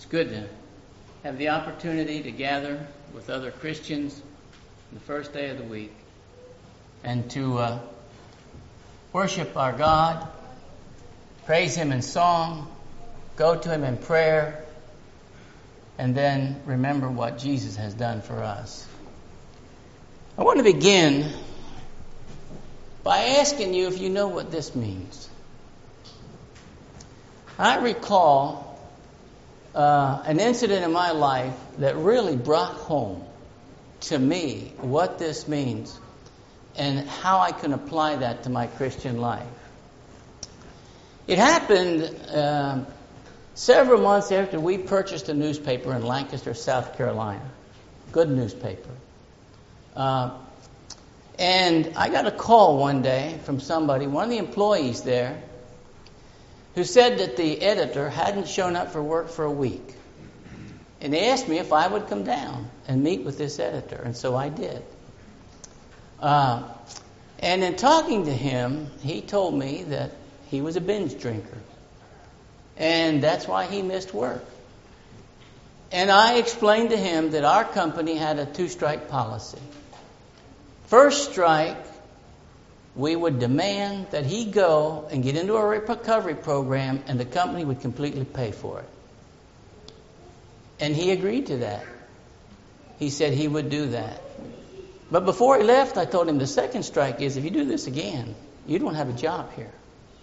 It's good to have the opportunity to gather with other Christians on the first day of the week and to worship our God, praise Him in song, go to Him in prayer, and then remember what Jesus has done for us. I want to begin by asking you if you know what this means. I recall an incident in my life that really brought home to me what this means and how I can apply that to my Christian life. It happened several months after we purchased a newspaper in Lancaster, South Carolina. Good newspaper. And I got a call one day from somebody, one of the employees there, who said that the editor hadn't shown up for work for a week. And they asked me if I would come down and meet with this editor, and so I did. And in talking to him, he told me that he was a binge drinker, and that's why he missed work. And I explained to him that our company had a 2-strike policy. First strike, we would demand that he go and get into a recovery program, and the company would completely pay for it. And he agreed to that. He said he would do that. But before he left, I told him the second strike is if you do this again, you don't have a job here.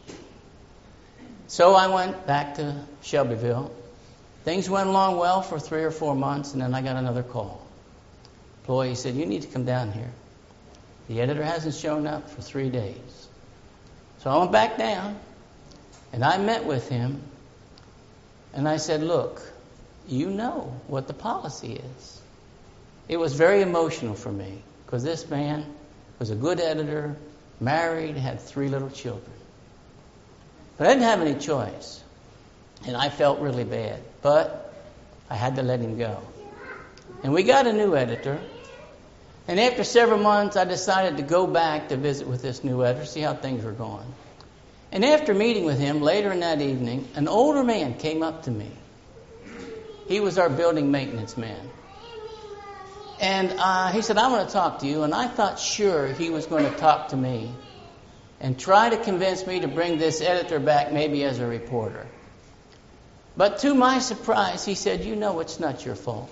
So I went back to Shelbyville. Things went along well for 3 or 4 months, and then I got another call. Employee said, "You need to come down here. The editor hasn't shown up for 3 days." So I went back down, and I met with him, and I said, "Look, you know what the policy is." It was very emotional for me, because this man was a good editor, married, had 3 little children. But I didn't have any choice, and I felt really bad, but I had to let him go. And we got a new editor. And after several months, I decided to go back to visit with this new editor, see how things were going. And after meeting with him later in that evening, an older man came up to me. He was our building maintenance man. And he said, "I want to talk to you." And I thought sure he was going to talk to me and try to convince me to bring this editor back maybe as a reporter. But to my surprise, he said, "You know it's not your fault."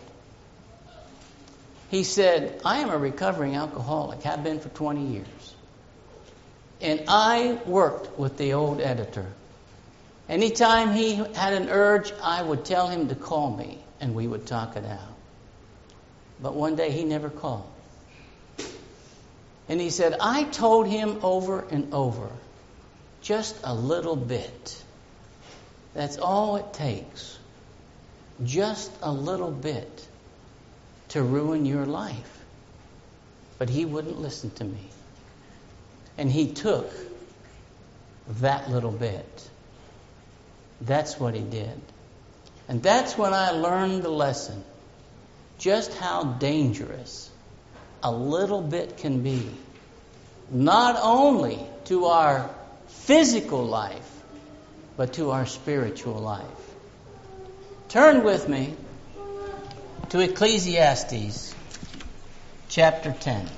He said, "I am a recovering alcoholic, have been for 20 years. And I worked with the old editor. Anytime he had an urge, I would tell him to call me, and we would talk it out. But one day he never called. And he said, I told him over and over, just a little bit. That's all it takes. Just a little bit to ruin your life." But he wouldn't listen to me. And he took that little bit. That's what he did. And that's when I learned the lesson. Just how dangerous a little bit can be. Not only to our physical life, but to our spiritual life. Turn with me to Ecclesiastes chapter 10.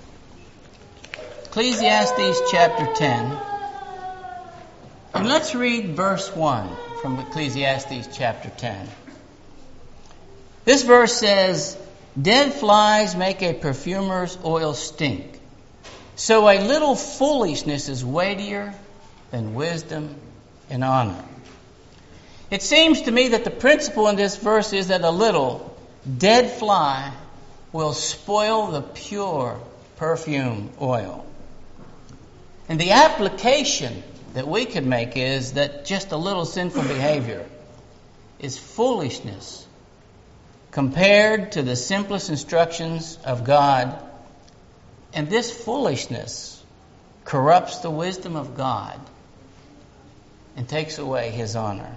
Ecclesiastes chapter 10. And let's read verse 1 from Ecclesiastes chapter 10. This verse says, "Dead flies make a perfumer's oil stink. So a little foolishness is weightier than wisdom and honor." It seems to me that the principle in this verse is that a little dead fly will spoil the pure perfume oil. And the application that we could make is that just a little sinful behavior is foolishness compared to the simplest instructions of God. And this foolishness corrupts the wisdom of God and takes away His honor.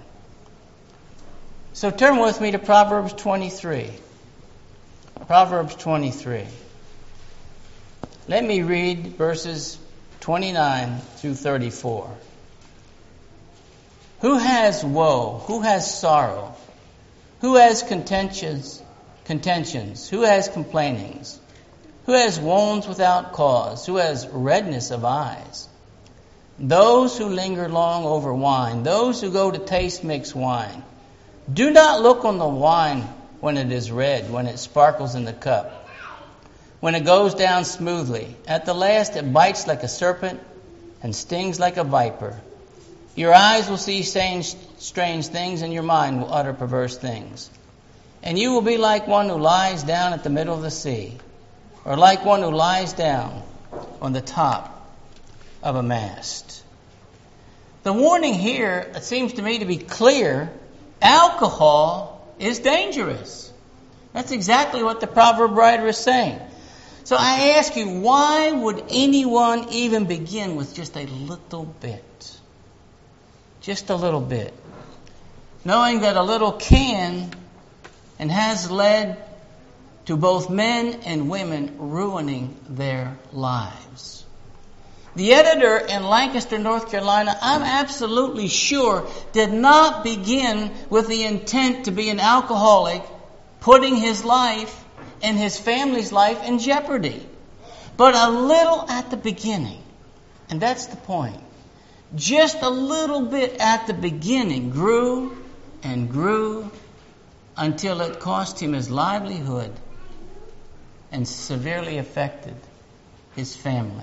So turn with me to Proverbs 23. Proverbs 23. Let me read verses 29 through 34. Who has woe? Who has sorrow? Who has contentions? Who has complainings? Who has wounds without cause? Who has redness of eyes? Those who linger long over wine, those who go to taste mixed wine. Do not look on the wine when it is red, when it sparkles in the cup, when it goes down smoothly. At the last it bites like a serpent and stings like a viper. Your eyes will see strange things, and your mind will utter perverse things. And you will be like one who lies down at the middle of the sea, or like one who lies down on the top of a mast. The warning here, it seems to me to be clear. Alcohol is dangerous. That's exactly what the proverb writer is saying. So I ask you, why would anyone even begin with just a little bit? Just a little bit. Knowing that a little can and has led to both men and women ruining their lives. The editor in Lancaster, North Carolina, I'm absolutely sure, did not begin with the intent to be an alcoholic, putting his life and his family's life in jeopardy. But a little at the beginning, and that's the point, just a little bit at the beginning grew and grew until it cost him his livelihood and severely affected his family.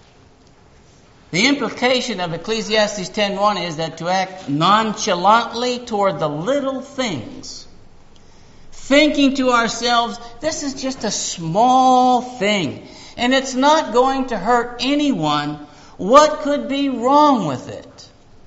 The implication of Ecclesiastes 10:1 is that to act nonchalantly toward the little things, thinking to ourselves, this is just a small thing, and it's not going to hurt anyone, what could be wrong with it?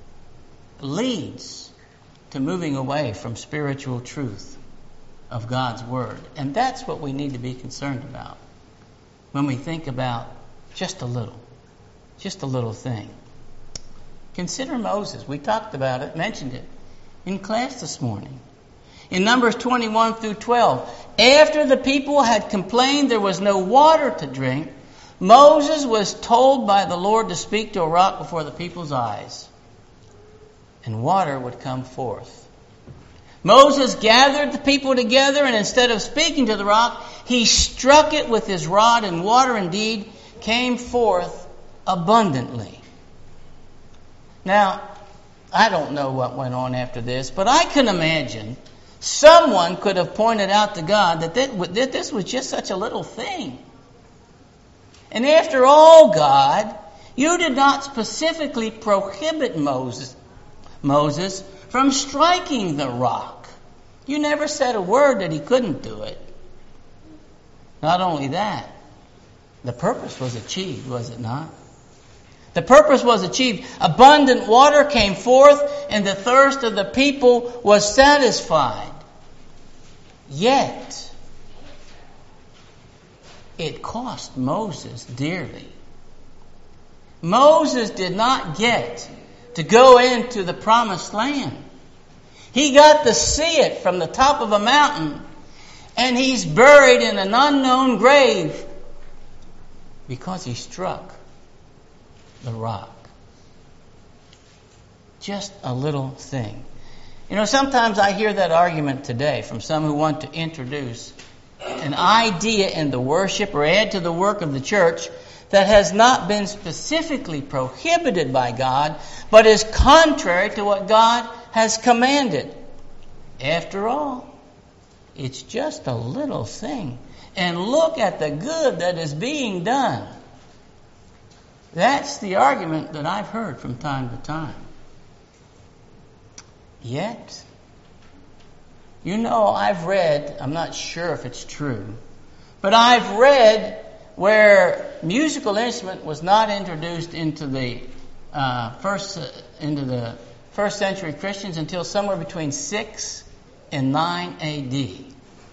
Leads to moving away from spiritual truth of God's Word. And that's what we need to be concerned about when we think about just a little thing. Consider Moses. We talked about it, mentioned it in class this morning. In Numbers 21 through 12, after the people had complained there was no water to drink, Moses was told by the Lord to speak to a rock before the people's eyes, and water would come forth. Moses gathered the people together, and instead of speaking to the rock, he struck it with his rod, and water indeed came forth abundantly. Now, I don't know what went on after this, but I can imagine someone could have pointed out to God that this was just such a little thing. And after all, God, you did not specifically prohibit Moses from striking the rock. You never said a word that he couldn't do it. Not only that, the purpose was achieved, was it not? The purpose was achieved. Abundant water came forth, and the thirst of the people was satisfied. Yet, it cost Moses dearly. Moses did not get to go into the promised land. He got to see it from the top of a mountain, and he's buried in an unknown grave because he struck the rock. Just a little thing. You know, sometimes I hear that argument today from some who want to introduce an idea in the worship or add to the work of the church that has not been specifically prohibited by God, but is contrary to what God has commanded. After all, it's just a little thing. And look at the good that is being done. That's the argument that I've heard from time to time. Yet, you know, I've read, I'm not sure if it's true, but I've read where musical instrument was not introduced into the first century Christians until somewhere between 6 and 9 A.D.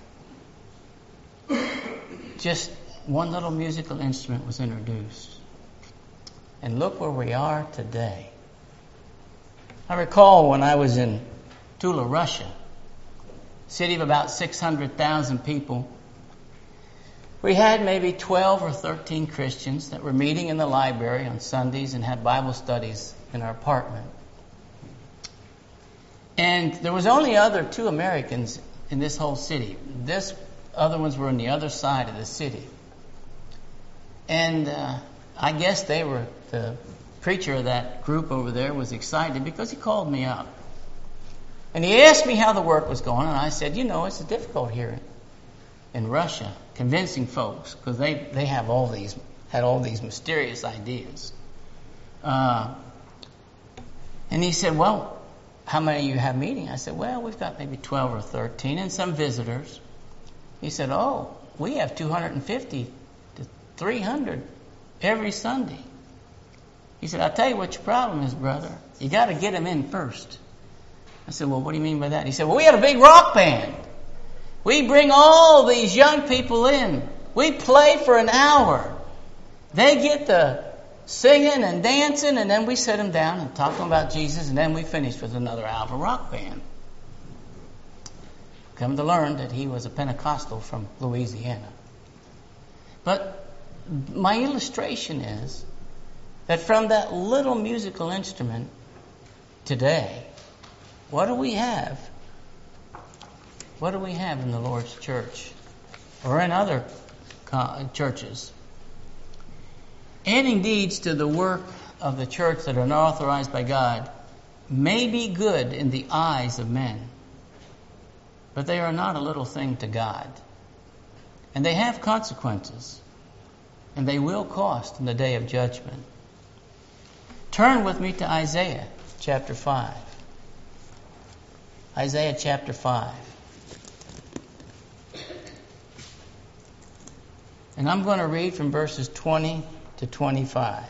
Just one little musical instrument was introduced. And look where we are today. I recall when I was in Tula, Russia, a city of about 600,000 people, we had maybe 12 or 13 Christians that were meeting in the library on Sundays and had Bible studies in our apartment. And there was only other 2 Americans in this whole city. This other ones were on the other side of the city. And I guess the preacher of that group over there was excited because he called me up. And he asked me how the work was going, and I said, it's difficult here in Russia, convincing folks, because they had all these mysterious ideas. And he said, well, how many of you have meeting? I said, well, we've got maybe 12 or 13 and some visitors. He said, oh, we have 250 to 300 every Sunday. He said, I'll tell you what your problem is, brother. You got to get them in first. I said, well, what do you mean by that? He said, well, we have a big rock band. We bring all these young people in. We play for an hour. They get the singing and dancing, and then we sit them down and talk to them about Jesus, and then we finish with another hour of a rock band. Come to learn that he was a Pentecostal from Louisiana. But my illustration is that from that little musical instrument today, what do we have? What do we have in the Lord's church or in other churches? Adding deeds to the work of the church that are not authorized by God may be good in the eyes of men, but they are not a little thing to God. And they have consequences, and they will cost in the day of judgment. Turn with me to Isaiah chapter 5. Isaiah chapter 5. And I'm going to read from verses 20 to 25.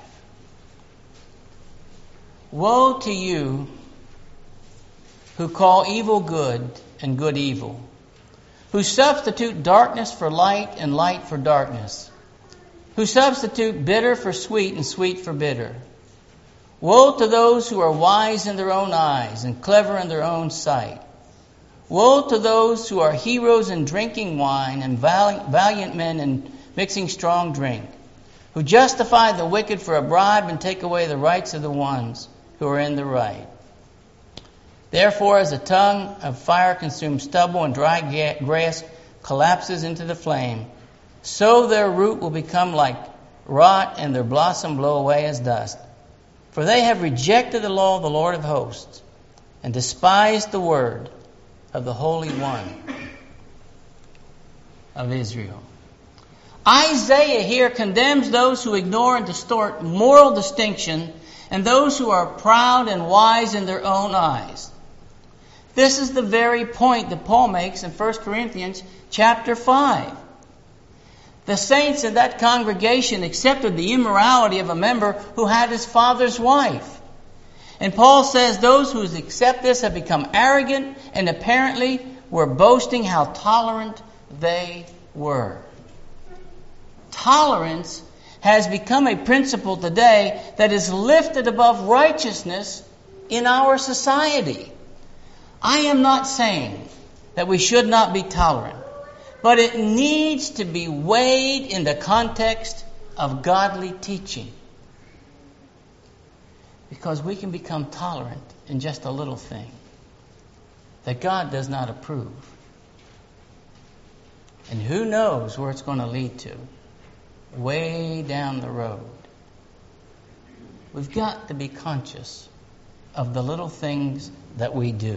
Woe to you who call evil good and good evil, who substitute darkness for light and light for darkness, who substitute bitter for sweet and sweet for bitter. Woe to those who are wise in their own eyes and clever in their own sight. Woe to those who are heroes in drinking wine and valiant men in mixing strong drink, who justify the wicked for a bribe and take away the rights of the ones who are in the right. Therefore, as a tongue of fire consumes stubble and dry grass collapses into the flame, so their root will become like rot and their blossom blow away as dust. For they have rejected the law of the Lord of hosts and despised the word of the Holy One of Israel. Isaiah here condemns those who ignore and distort moral distinction and those who are proud and wise in their own eyes. This is the very point that Paul makes in 1 Corinthians chapter 5. The saints in that congregation accepted the immorality of a member who had his father's wife. And Paul says those who accept this have become arrogant and apparently were boasting how tolerant they were. Tolerance has become a principle today that is lifted above righteousness in our society. I am not saying that we should not be tolerant, but it needs to be weighed in the context of godly teaching. Because we can become tolerant in just a little thing that God does not approve. And who knows where it's going to lead to? Way down the road. We've got to be conscious of the little things that we do.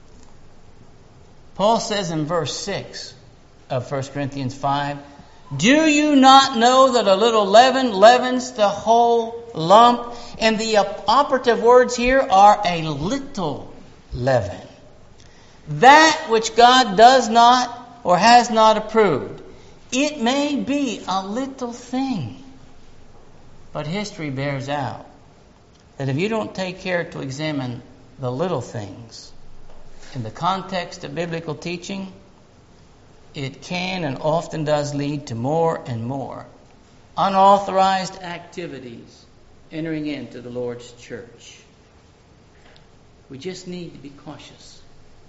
Paul says in verse 6 of 1 Corinthians 5, do you not know that a little leaven leavens the whole lump? And the operative words here are a little leaven. That which God does not or has not approved. It may be a little thing, but history bears out that if you don't take care to examine the little things in the context of biblical teaching, it can and often does lead to more and more unauthorized activities entering into the Lord's church. We just need to be cautious.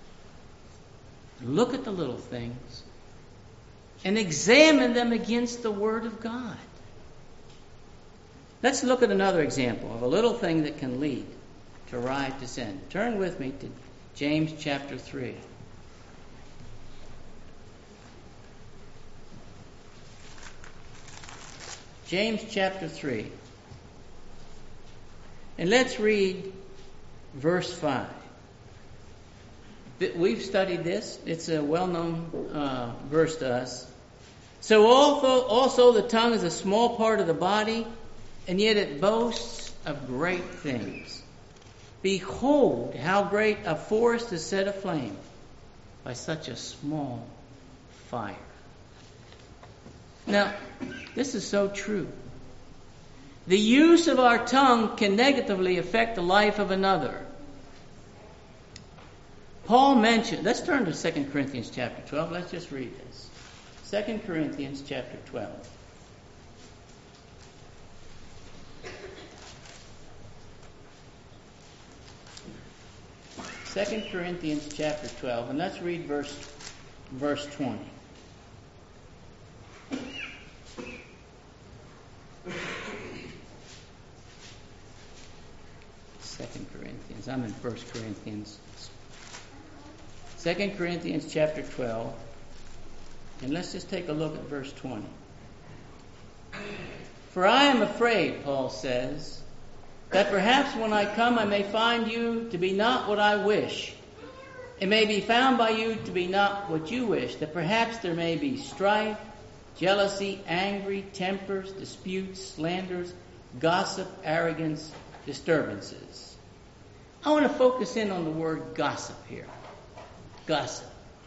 Look at the little things and examine them against the Word of God. Let's look at another example of a little thing that can lead to right to sin. Turn with me to James chapter 3. James chapter 3. And let's read verse 5. We've studied this. It's a well-known verse to us. So also the tongue is a small part of the body, and yet it boasts of great things. Behold, how great a forest is set aflame by such a small fire. Now, this is so true. The use of our tongue can negatively affect the life of another. Paul mentioned, let's turn to 2 Corinthians chapter 12. Let's just read this. 2 Corinthians chapter 12. Second Corinthians chapter 12, and let's read verse 20. Second Corinthians. I'm in 1 Corinthians. 2 Corinthians chapter 12, and let's just take a look at verse 20. For I am afraid, Paul says, that perhaps when I come I may find you to be not what I wish. It may be found by you to be not what you wish, that perhaps there may be strife, jealousy, angry, tempers, disputes, slanders, gossip, arrogance, disturbances. I want to focus in on the word gossip here. Gossip.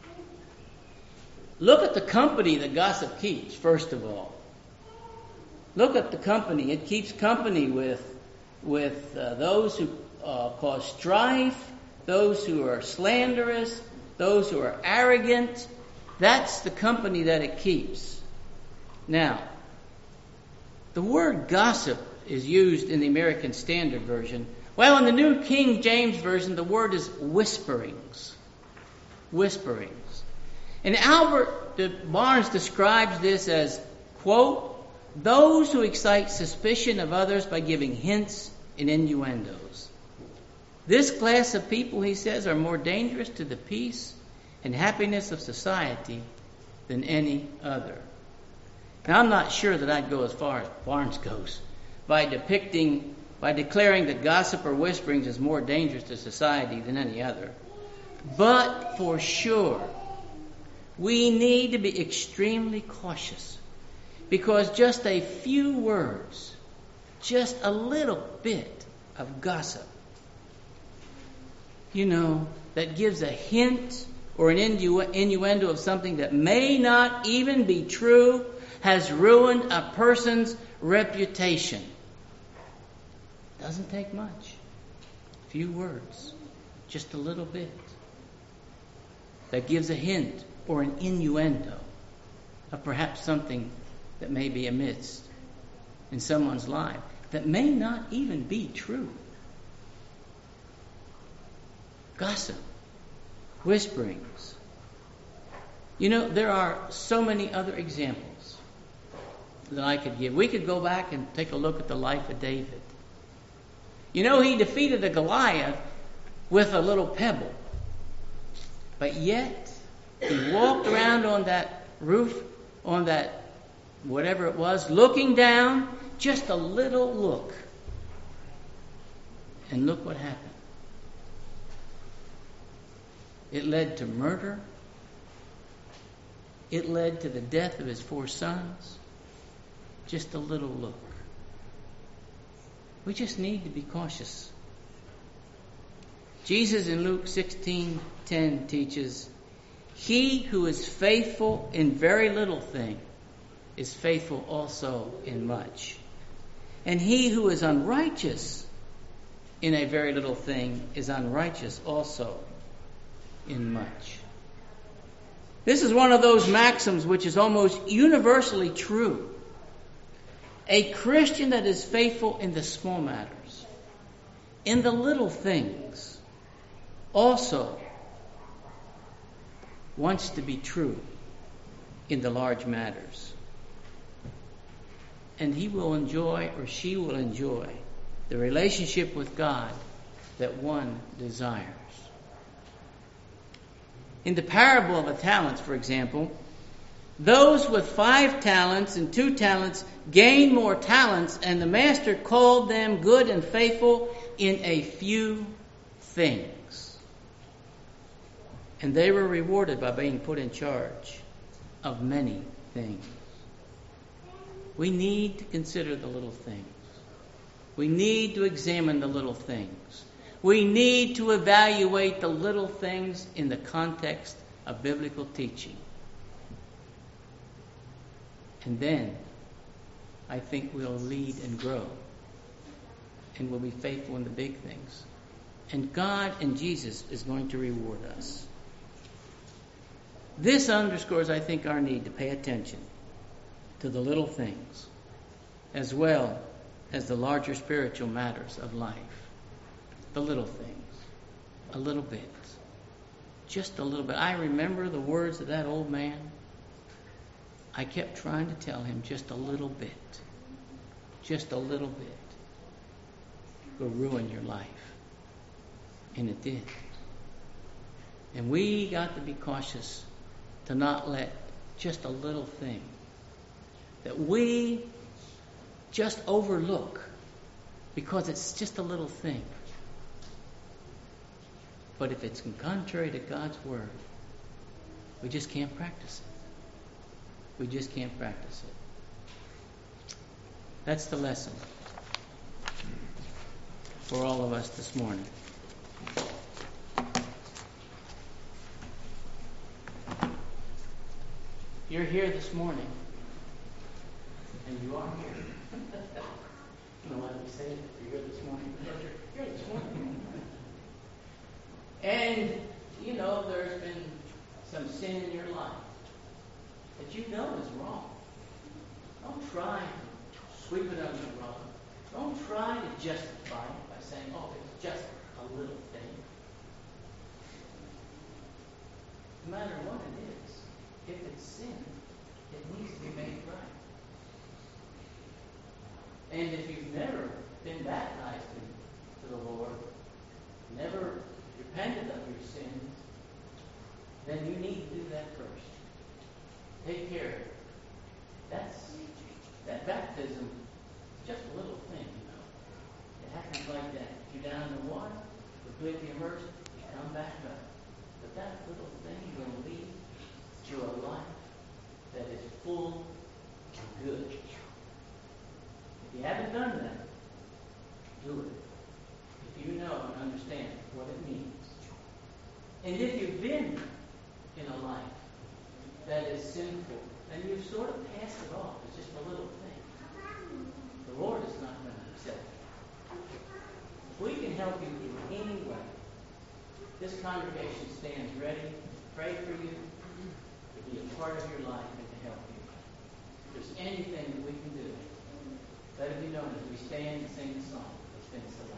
Look at the company that gossip keeps, first of all. Look at the company. It keeps company with those who cause strife, those who are slanderous, those who are arrogant. That's the company that it keeps. Now, the word gossip is used in the American Standard Version. Well, in the New King James Version, the word is whisperings. Whisperings. And Albert Barnes describes this as, quote, those who excite suspicion of others by giving hints and innuendos. This class of people, he says, are more dangerous to the peace and happiness of society than any other. Now, I'm not sure that I'd go as far as Barnes goes by declaring that gossip or whisperings is more dangerous to society than any other. But for sure, we need to be extremely cautious, because just a few words, just a little bit of gossip, that gives a hint or an innuendo of something that may not even be true, has ruined a person's reputation. Doesn't take much. Few words, just a little bit, that gives a hint or an innuendo of perhaps something that may be amiss in someone's life that may not even be true. Gossip, whisperings. There are so many other examples that I could give. We could go back and take a look at the life of David. He defeated a Goliath with a little pebble. But yet, he walked around on that roof, on that whatever it was, looking down, just a little look. And look what happened. It led to murder. It led to the death of his 4 sons. Just a little look. We just need to be cautious. Jesus in Luke 16:10 teaches, he who is faithful in very little thing is faithful also in much. And he who is unrighteous in a very little thing is unrighteous also in much. This is one of those maxims which is almost universally true. A Christian that is faithful in the small matters, in the little things, also wants to be true in the large matters. And he will enjoy, or she will enjoy, the relationship with God that one desires. In the parable of the talents, for example, Those with 5 talents and 2 talents gained more talents, and the master called them good and faithful in a few things. And they were rewarded by being put in charge of many things. We need to consider the little things. We need to examine the little things. We need to evaluate the little things in the context of biblical teaching. And then I think we'll lead and grow. And we'll be faithful in the big things. And God and Jesus is going to reward us. This underscores, I think, our need to pay attention to the little things as well as the larger spiritual matters of life. The little things. A little bit. Just a little bit. I remember the words of that old man. I kept trying to tell him just a little bit. Just a little bit will ruin your life. And it did. And we got to be cautious to not let just a little thing that we just overlook because it's just a little thing. But if it's contrary to God's Word, we just can't practice it. We just can't practice it. That's the lesson for all of us this morning. You're here this morning, and you are here. You know why we say it? You're here this morning. You're here this morning. And, you know, there's been some sin in your life that you know is wrong. Don't try to sweep it under the rug. Don't try to justify it by saying, oh, it's just a little thing. No matter what it is, if it's sin, it needs to be made right. And if you've never been baptized to the Lord, never repented of your sins, then you need to do that first. Take care of it. That baptism is just a little thing, you know. It happens like that. If you're down in the water, completely immersed, you come back up. But that little thing will lead to a life that is full of good. If you haven't done that, do it. If you know and understand what it means. And if you've been in a life that is sinful, and you've sort of passed it off as just a little thing, the Lord is not going to accept it. If we can help you in any way, this congregation stands ready to pray for you, to be a part of your life, and to help you. If there's anything that we can do, let it be known as we stand and sing the song that's been selected.